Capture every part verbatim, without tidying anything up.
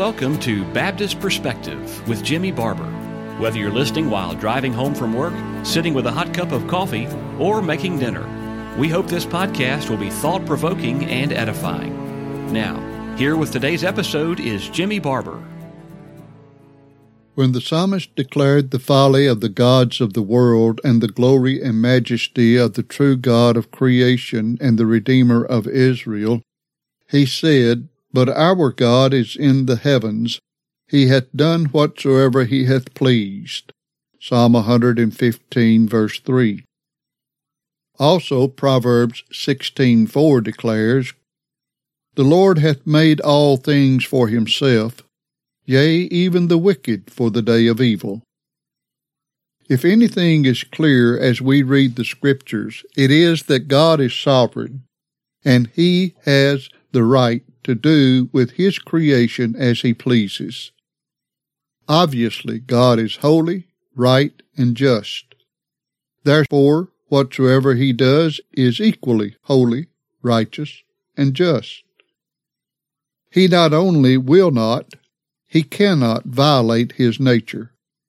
welcome to Baptist Perspective with Jimmy Barber. Whether you're listening while driving home from work, sitting with a hot cup of coffee, or making dinner, we hope this podcast will be thought-provoking and edifying. Now, here with today's episode is Jimmy Barber. When the psalmist declared the folly of the gods of the world and the glory and majesty of the true God of creation and the Redeemer of Israel, he said, "But our God is in the heavens. He hath done whatsoever he hath pleased." Psalm one hundred fifteen, verse three. Also, Proverbs sixteen four declares, "The Lord hath made all things for himself, yea, even the wicked for the day of evil." If anything is clear as we read the Scriptures, it is that God is sovereign, and he has the right to do with his creation as he pleases. Obviously, God is holy, right, and just. Therefore, whatsoever he does is equally holy, righteous, and just. He not only will not, he cannot violate his nature.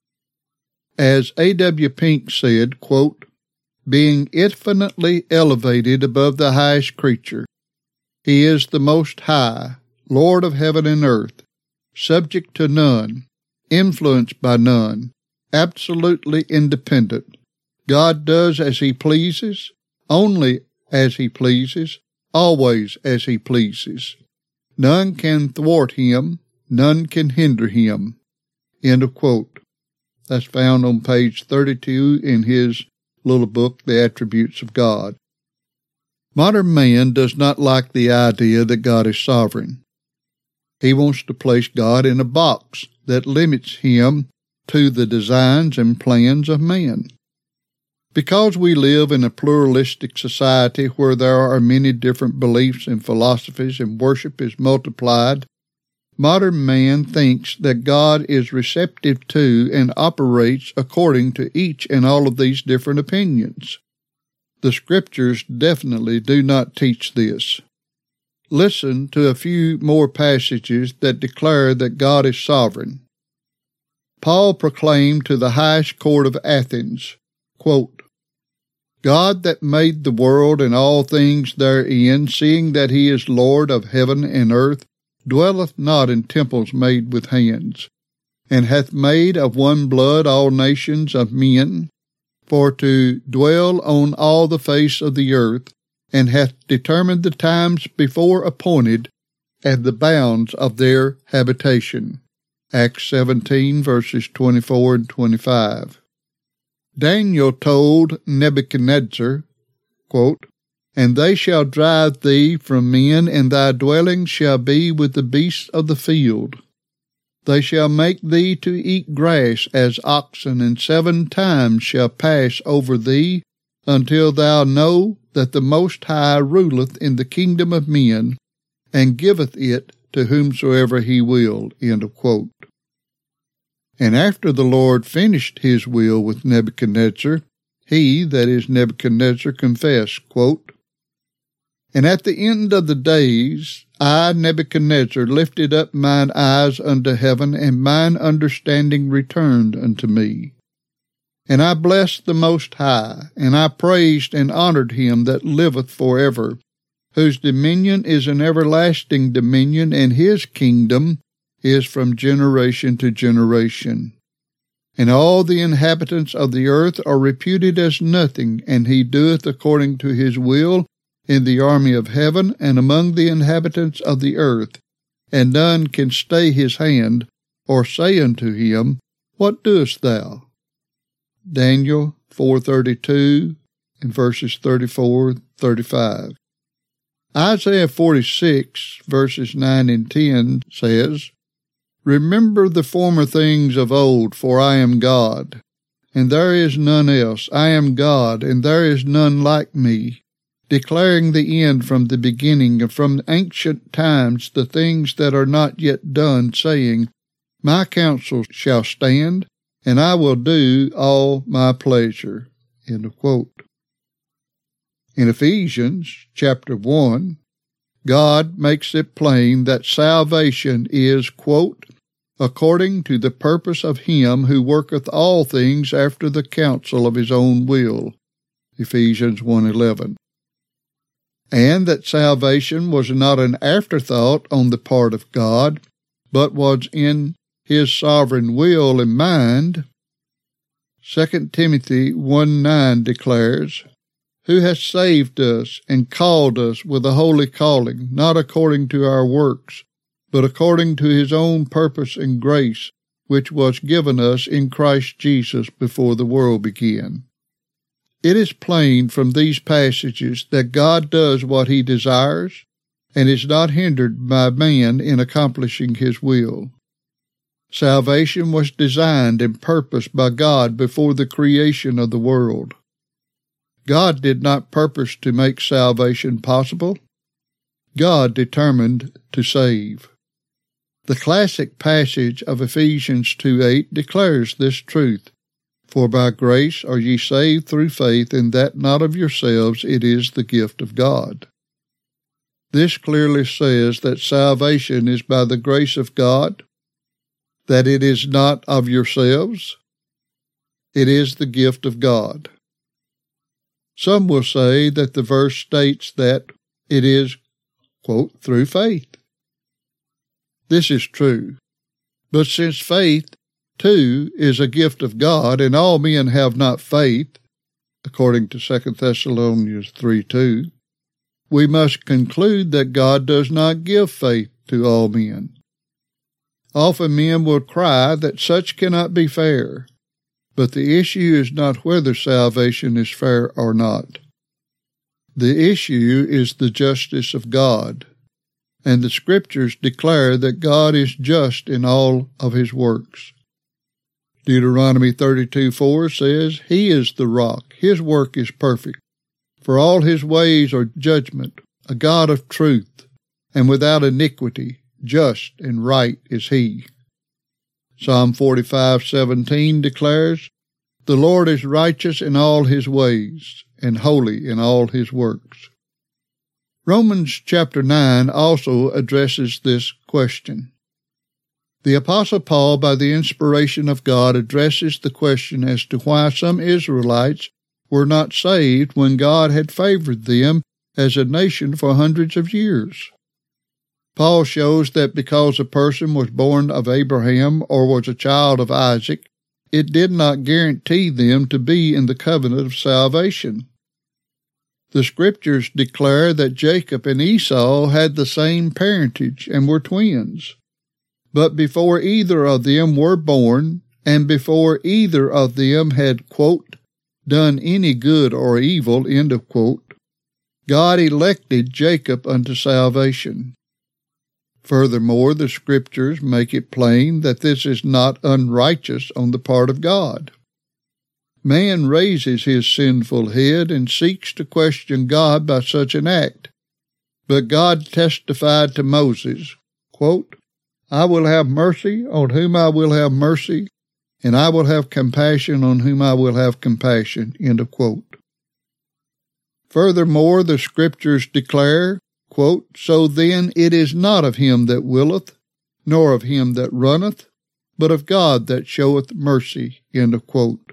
As A W Pink said, quote, "Being infinitely elevated above the highest creature, he is the Most High, Lord of heaven and earth, subject to none, influenced by none, absolutely independent. God does as he pleases, only as he pleases, always as he pleases. None can thwart him, none can hinder him." End of quote. That's found on page thirty-two in his little book, The Attributes of God. Modern man does not like the idea that God is sovereign. He wants to place God in a box that limits him to the designs and plans of man. Because we live in a pluralistic society where there are many different beliefs and philosophies and worship is multiplied, modern man thinks that God is receptive to and operates according to each and all of these different opinions. The Scriptures definitely do not teach this. Listen to a few more passages that declare that God is sovereign. Paul proclaimed to the highest court of Athens, quote, "God that made the world and all things therein, seeing that he is Lord of heaven and earth, dwelleth not in temples made with hands, and hath made of one blood all nations of men, for to dwell on all the face of the earth, and hath determined the times before appointed, and the bounds of their habitation." Acts seventeen, verses twenty-four and twenty-five. Daniel told Nebuchadnezzar, quote, "And they shall drive thee from men, and thy dwelling shall be with the beasts of the field. They shall make thee to eat grass as oxen, and seven times shall pass over thee, until thou know that the Most High ruleth in the kingdom of men, and giveth it to whomsoever he will." End of quote. And after the Lord finished his will with Nebuchadnezzar, he, that is Nebuchadnezzar, confessed, quote, "And at the end of the days, I, Nebuchadnezzar, lifted up mine eyes unto heaven, and mine understanding returned unto me. And I blessed the Most High, and I praised and honored him that liveth for ever, whose dominion is an everlasting dominion, and his kingdom is from generation to generation. And all the inhabitants of the earth are reputed as nothing, and he doeth according to his will in the army of heaven and among the inhabitants of the earth, and none can stay his hand, or say unto him, What doest thou?" Daniel four thirty-two and verses thirty-four thirty-five. Isaiah forty-six, verses nine and ten says, "Remember the former things of old, for I am God, and there is none else. I am God, and there is none like me, declaring the end from the beginning, and from ancient times the things that are not yet done, saying, My counsel shall stand, and I will do all my pleasure." End of quote. In Ephesians chapter one, God makes it plain that salvation is, quote, according to the purpose of him who worketh all things after the counsel of his own will, Ephesians one eleven. And that salvation was not an afterthought on the part of God, but was in his sovereign will and mind, Second Timothy one nine declares, who has saved us and called us with a holy calling, not according to our works, but according to his own purpose and grace, which was given us in Christ Jesus before the world began. It is plain from these passages that God does what he desires and is not hindered by man in accomplishing his will. Salvation was designed and purposed by God before the creation of the world. God did not purpose to make salvation possible. God determined to save. The classic passage of Ephesians two eight declares this truth. For by grace are ye saved through faith, and that not of yourselves, it is the gift of God. This clearly says that salvation is by the grace of God, that it is not of yourselves, it is the gift of God. Some will say that the verse states that it is, quote, through faith. This is true, but since faith Two is a gift of God, and all men have not faith, according to Second Thessalonians three two, we must conclude that God does not give faith to all men. Often men will cry that such cannot be fair, but the issue is not whether salvation is fair or not. The issue is the justice of God, and the Scriptures declare that God is just in all of his works. Deuteronomy thirty-two four says, he is the rock, his work is perfect, for all his ways are judgment, a God of truth, and without iniquity, just and right is he. Psalm forty-five seventeen declares, the Lord is righteous in all his ways, and holy in all his works. Romans chapter nine also addresses this question. The Apostle Paul, by the inspiration of God, addresses the question as to why some Israelites were not saved when God had favored them as a nation for hundreds of years. Paul shows that because a person was born of Abraham or was a child of Isaac, it did not guarantee them to be in the covenant of salvation. The Scriptures declare that Jacob and Esau had the same parentage and were twins. But before either of them were born, and before either of them had, quote, done any good or evil, end of quote, God elected Jacob unto salvation. Furthermore, the Scriptures make it plain that this is not unrighteous on the part of God. Man raises his sinful head and seeks to question God by such an act. But God testified to Moses, quote, I will have mercy on whom I will have mercy, and I will have compassion on whom I will have compassion, end of quote. Furthermore, the Scriptures declare, quote, so then it is not of him that willeth, nor of him that runneth, but of God that showeth mercy, end of quote.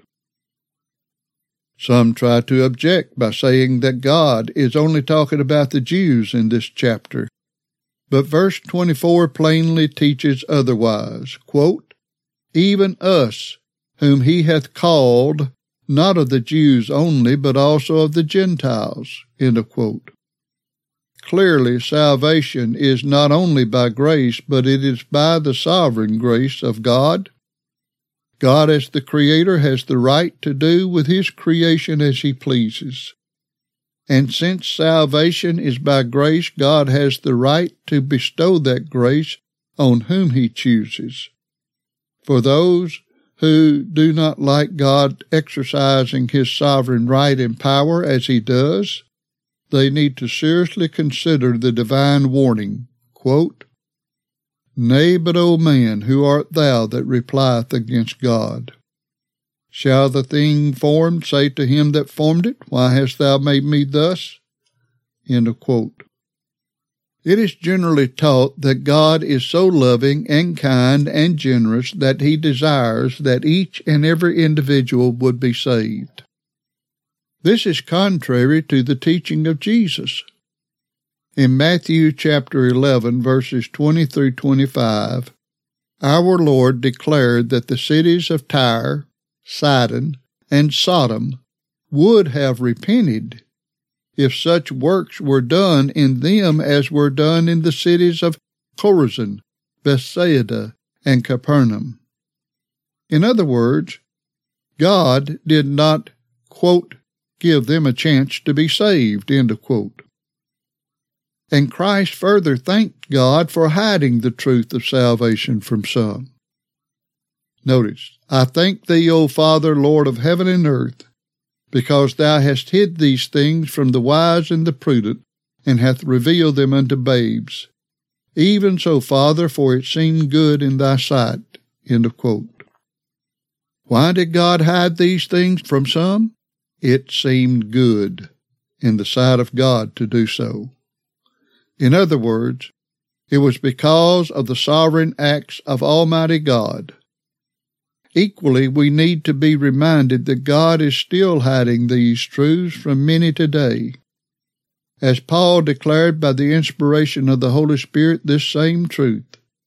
Some try to object by saying that God is only talking about the Jews in this chapter. But verse twenty-four plainly teaches otherwise, quote, even us, whom he hath called, not of the Jews only, but also of the Gentiles, end of quote. Clearly, salvation is not only by grace, but it is by the sovereign grace of God. God as the Creator has the right to do with his creation as he pleases. And since salvation is by grace, God has the right to bestow that grace on whom he chooses. For those who do not like God exercising his sovereign right and power as he does, they need to seriously consider the divine warning, quote, nay, but, O man, who art thou that replieth against God? Shall the thing formed say to him that formed it, why hast thou made me thus? End of quote. It is generally taught that God is so loving and kind and generous that He desires that each and every individual would be saved. This is contrary to the teaching of Jesus. In Matthew chapter eleven, verses twenty through twenty-five, our Lord declared that the cities of Tyre, Sidon, and Sodom would have repented if such works were done in them as were done in the cities of Chorazin, Bethsaida, and Capernaum. In other words, God did not, quote, give them a chance to be saved, end of quote. And Christ further thanked God for hiding the truth of salvation from some. Notice, I thank thee, O Father, Lord of heaven and earth, because thou hast hid these things from the wise and the prudent, and hath revealed them unto babes. Even so, Father, for it seemed good in thy sight. End of quote. Why did God hide these things from some? It seemed good in the sight of God to do so. In other words, it was because of the sovereign acts of Almighty God. Equally, we need to be reminded that God is still hiding these truths from many today. As Paul declared by the inspiration of the Holy Spirit this same truth.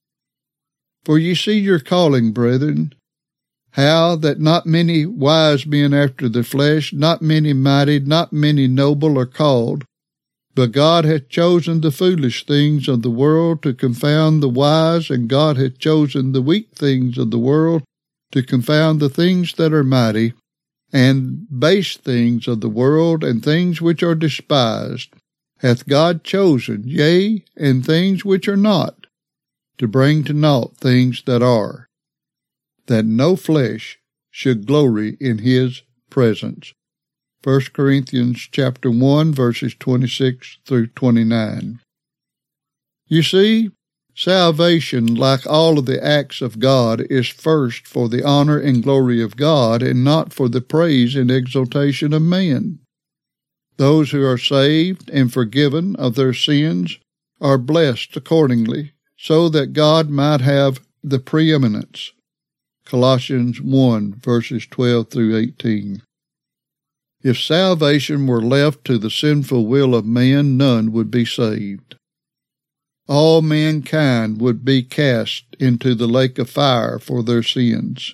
For ye see your calling, brethren, how that not many wise men after the flesh, not many mighty, not many noble are called, but God hath chosen the foolish things of the world to confound the wise, and God hath chosen the weak things of the world to confound the things that are mighty, and base things of the world, and things which are despised, hath God chosen, yea, and things which are not, to bring to naught things that are, that no flesh should glory in His presence. First Corinthians chapter one, verses twenty-six through twenty-nine. You see, salvation, like all of the acts of God, is first for the honor and glory of God, and not for the praise and exaltation of man. Those who are saved and forgiven of their sins are blessed accordingly, so that God might have the preeminence. Colossians one, verses twelve through eighteen. If salvation were left to the sinful will of man, none would be saved. All mankind would be cast into the lake of fire for their sins.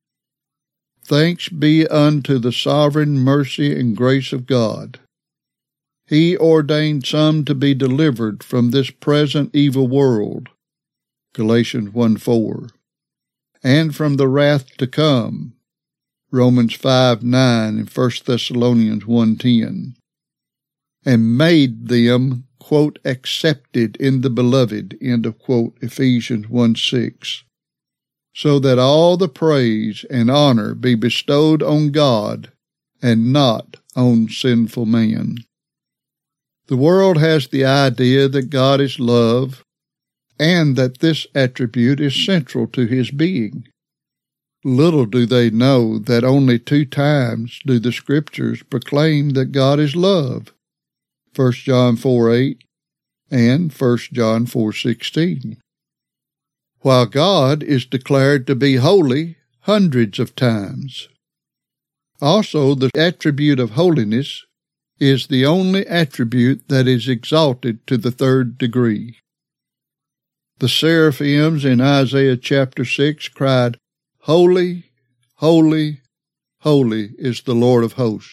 Thanks be unto the sovereign mercy and grace of God. He ordained some to be delivered from this present evil world, Galatians one four, and from the wrath to come, Romans five nine and First Thessalonians one ten, and made them, quote, accepted in the beloved, end of quote, Ephesians one six, so that all the praise and honor be bestowed on God and not on sinful man. The world has the idea that God is love, and that this attribute is central to His being. Little do they know that only two times do the Scriptures proclaim that God is love, First John four eight and First John four sixteen, while God is declared to be holy hundreds of times. Also, the attribute of holiness is the only attribute that is exalted to the third degree. The seraphims in Isaiah chapter six cried, Holy, holy, holy is the Lord of hosts.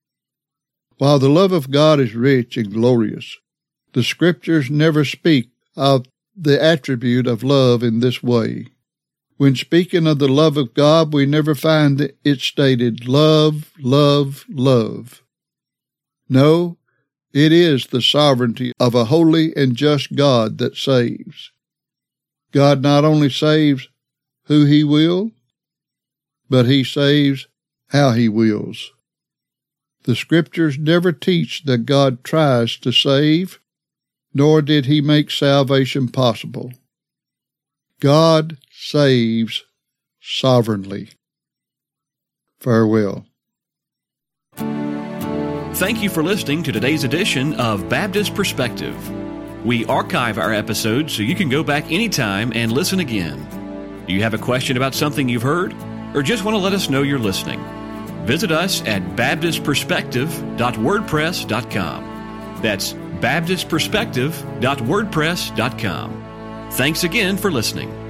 While the love of God is rich and glorious, the Scriptures never speak of the attribute of love in this way. When speaking of the love of God, we never find it stated, love, love, love. No, it is the sovereignty of a holy and just God that saves. God not only saves who He will, but He saves how He wills. The Scriptures never teach that God tries to save, nor did He make salvation possible. God saves sovereignly. Farewell. Thank you for listening to today's edition of Baptist Perspective. We archive our episodes so you can go back anytime and listen again. Do you have a question about something you've heard, or just want to let us know you're listening? Visit us at baptist perspective dot wordpress dot com. That's baptist perspective dot wordpress dot com. Thanks again for listening.